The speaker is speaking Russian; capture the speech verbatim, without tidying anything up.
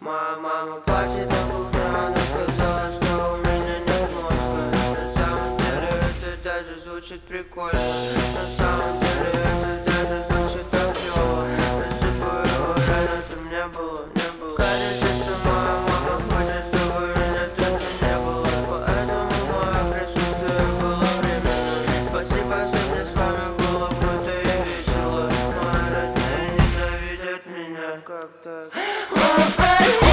Моя мама плачет на кухне, она сказала, что у меня нет мозга. На самом деле это даже звучит прикольно. На самом деле это даже звучит так клёво. Если бы его реально там не было, не было. Кажется, что моя мама хочет, чтобы меня тоже не было. Поэтому мое присутствие было временным. Спасибо, что мне с вами было круто и весело. Мои родные ненавидят меня, как так?